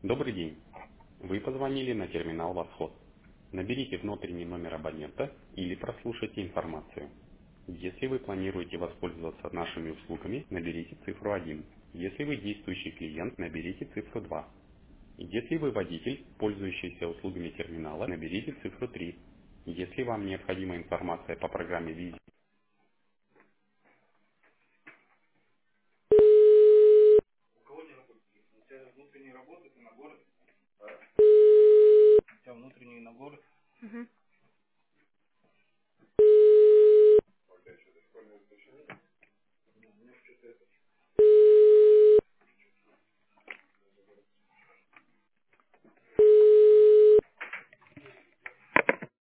Добрый день. Вы позвонили на терминал «Восход». Наберите внутренний номер абонента или прослушайте информацию. Если вы планируете воспользоваться нашими услугами, наберите цифру 1. Если вы действующий клиент, наберите цифру 2. Если вы водитель, пользующийся услугами терминала, наберите цифру 3. Если вам необходима информация по программе «Визит», У тебя внутренний набор. Мгм.